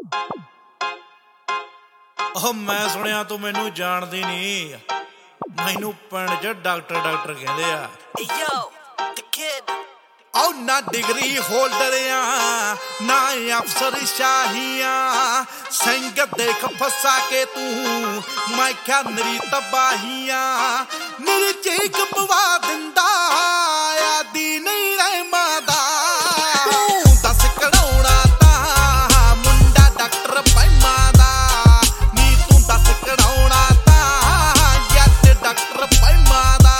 ਉਹ ਮੈਂ ਸੁਣਿਆ ਤੂੰ ਮੈਨੂੰ ਜਾਣਦੀ ਨਹੀਂ। ਮੈਨੂੰ ਪਿੰਡ 'ਚ ਡਾਕਟਰ ਕਹਿੰਦੇ ਆ। ਉਹ ਨਾ ਡਿਗਰੀ ਹੋਲਡਰ ਆ ਨਾ ਅਫਸਰ ਸ਼ਾਹੀਆਂ, ਸਿੰਘ ਦੇਖ ਫਸਾ ਕੇ ਤੂੰ ਮੈਂ ਕਿਹਾ ਨਰੀ ਤਬਾਹੀਆਂ। ਮੇਰੀ ਚੀਕ ਪਵਾ ਦਿੰਦਾ ਆਦੀ ਨਹੀਂ ਰਹਿਮਾਂ ਦਾ। ਤੂੰ ਦੱਸ ਕਢਾਉਣਾ ਤਾਂ ਮੁੰਡਾ ਡਾਕਟਰ ਪੈਮਾਂ ਦਾ, ਨੀ ਤੂੰ ਦੱਸ ਕਢਾਉਣਾ ਤਾਂ ਜੱਟ ਡਾਕਟਰ ਪੈਮਾਂ ਦਾ।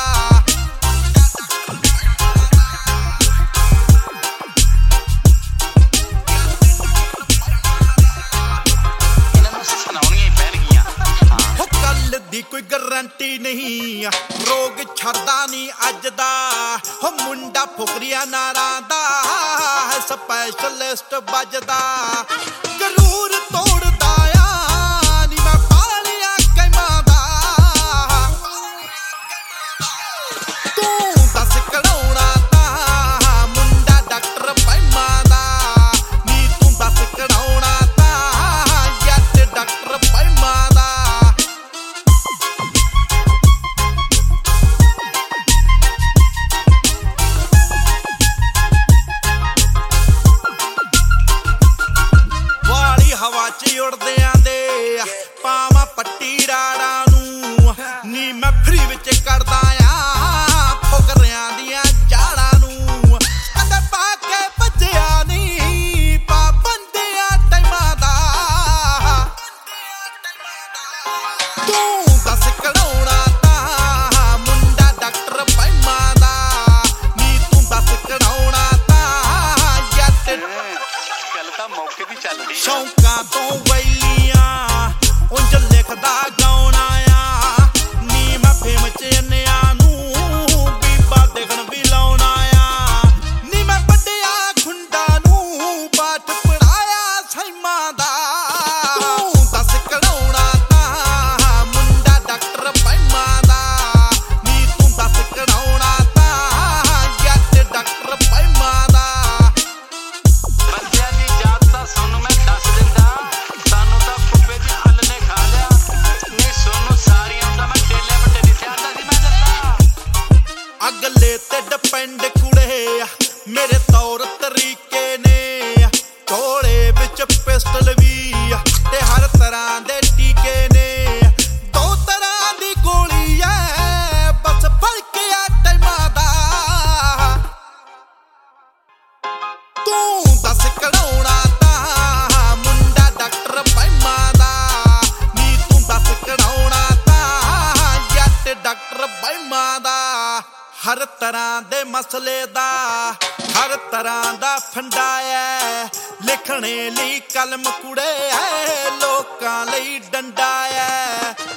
ਦੀ ਕੋਈ ਗਰੰਟੀ ਨਹੀਂ, ਰੋਗ ਛੱਡਦਾ ਨਹੀਂ ਅੱਜ ਦਾ। ਹੋ ਮੁੰਡਾ ਫੁਕਰੀਆ ਨਾਰਾਂ ਦਾ ਹੈ ਸਪੈਸ਼ਲਿਸਟ ਵੱਜਦਾ। ਜ਼ਰੂਰ ਤੋੜਦਾ ਆ ਨੀ ਮੈਂ ਪਾਲਿਆ ਕੈਮਾਂ ਦਾ। ਤੂੰ ਦੱਸ ਕਢਾਉਣਾ ਤਾਂ ਮੁੰਡਾ ਡਾਕਟਰ ਪੈਮਾਂ ਦਾ, ਨੀ ਤੂੰ ਦੱਸ ਕਢਾਉਣਾ ਤਾਂ ਜੱਟ ਡਾਕਟਰ ਪੈਮਾਂ ਦਾ। ਹਵਾ 'ਚ ਉੜਦਿਆਂ ਦੇ ਪਾਵਾਂ ਪੱਟੀ ਰਾੜਾਂ ਨੂੰ, ਨੀ ਮੈਂ ਫਰੀ ਵਿੱਚ ਕਰਦਾ ਆ ਫੁਕਰਿਆਂ ਦੀਆਂ ਜਾੜਾਂ ਨੂੰ। ਕਦੇ ਪਾ ਕੇ ਭੱਜਿਆ ਨੀ ਪਾਬੰਦੀਆਂ ਟਾਈਮਾਂ ਦਾ। ਤੂੰ ਦੱਸ ਕਢਾਉਣਾ ਤਾਂ ਮੁੰਡਾ ਡਾਕਟਰ ਪੈਮਾਂ ਦਾ, ਨੀ ਤੂੰ ਦੱਸ ਕਢਾਉਣਾ ਤਾਂ ਜੱਟ। ਗੱਲ ਤਾਂ ਮੌਕੇ ਦੀ ਚੱਲ ਰਹੀ। ਸ਼ੌਂਕਾਂ ਤੋਂ ਵੈਲੀਆਂ ਉਂਝ ਲਿਖਦਾ ਗਾਉਣਾ ਆ, ਨੀ ਮੈਂ ਫੇਮ 'ਚ ਅੰਨਿਆਂ ਨੂੰ ਬੀਬਾ ਦੇਖਣ ਵੀ ਲਾਉਣਾ ਆ। ਨੀ ਮੈਂ ਵੱਡਿਆ ਖੁੰਡਾ ਨੂੰ ਪਾਠ ਪੜਾਇਆ ਸੈਮਾਂ ਦਾ। ਤੂੰ ਦੱਸ ਕਢਾਉਣਾ ਤਾਂ ਮੁੰਡਾ ਡਾਕਟਰ ਪੈਮਾਂ ਦਾ, ਨੀ ਤੂੰ ਦੱਸ ਕਢਾਉਣਾ ਤਾਂ ਜੱਟ ਡਾਕਟਰ ਪੈਮਾਂ ਦਾ। ਬੰਦਿਆਂ ਦੀ ਜਾਤ ਤਾਂ ਸਾਨੂੰ ਮੈਂ ਦੱਸ ਦਿੰਦਾ, ਸਾਨੂੰ ਤਾਂ ਕੁੱਪੇ ਦੀ ਹੱਲ ਨੇ ਖਾ ਲਿਆ। ਨਹੀਂ ਸੋਨੂੰ ਸਾਰੀਆਂ ਦਾ ਮੈਂ ਟੇਲੇ ਵੱਟੇ ਨਹੀਂ ਸਿਆਂਦਾ ਸੀ ਮੈਂ ਜੱਟਾ। ਅਗਲੇ ਤੇ ਡਿਪੈਂਡ ਕੁੜੇ ਮੇਰੇ ਤੌਰ ਤਰੀਕੇ ਨੇ, ਝੋਲੇ ਵਿੱਚ ਪਿਸਟਲ ਵੀ ਤੇ ਹਰ ਤਰ੍ਹਾਂ ਦੇ ਟੀਕੇ ਨੇ। ਦੋ ਤਰ੍ਹਾਂ ਦੀ ਗੋਲੀ ਐ ਬਸ ਫਰਕ ਆ ਟਾਈਮਾਂ ਦਾ। ਤੂੰ ਦੱਸ ਕਢਾਉਣਾ ਤਾਂ ਮੁੰਡਾ ਡਾਕਟਰ ਪੈਮਾਂ ਦਾ, ਨੀ ਤੂੰ ਦੱਸ ਕਢਾਉਣਾ ਤਾਂ ਜੱਟ ਡਾਕਟਰ ਪੈਮਾਂ ਦਾ। ਹਰ ਤਰ੍ਹਾਂ ਦੇ ਮਸਲੇ ਦਾ ਹਰ ਤਰ੍ਹਾਂ ਦਾ ਫੰਡਾ ਐ, ਲਿਖਣੇ ਲਈ ਕਲਮ ਕੁੜੇ ਐ ਲੋਕਾਂ ਲਈ ਡੰਡਾ ਐ।